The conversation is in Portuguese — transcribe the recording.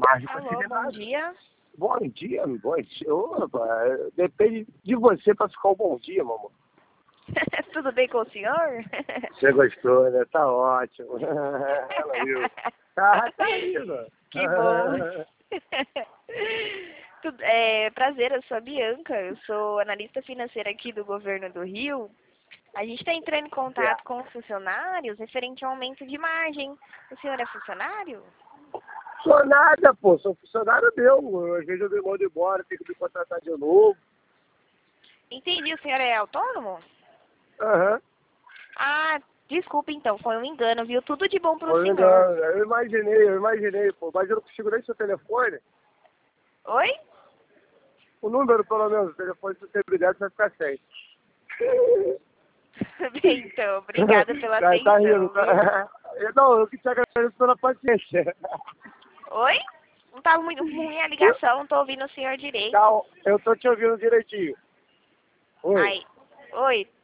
margem para Alô, bom dia. Bom dia, bom dia. Opa, depende de você para ficar o bom dia, mamãe. Tudo bem com o senhor? Você gostou, né? Tá ótimo. Ela viu. Tá indo. Que bom. Prazer, eu sou a Bianca, eu sou analista financeira aqui do governo do Rio. A gente está entrando em contato com os funcionários referente ao aumento de margem. O senhor é funcionário? Sou nada, pô. Sou funcionário meu. Às vezes eu me mando embora, tenho que me contratar de novo. Entendi, o senhor é autônomo? Aham. Ah, desculpa então, foi um engano, viu? Tudo de bom para o Foi senhor. legal. Eu imaginei, pô. Mas eu não consigo nem seu telefone. Oi? O número, pelo menos, o telefone, se você brilhar, você vai ficar sem. Bem, então, obrigada pela Tá atenção, rindo, viu? tá? Não, eu que te agradeço pela paciência. Oi? Não tá muito ruim a ligação, não tô ouvindo o senhor direito. Tá, eu tô te ouvindo direitinho. Oi. Ai, oi,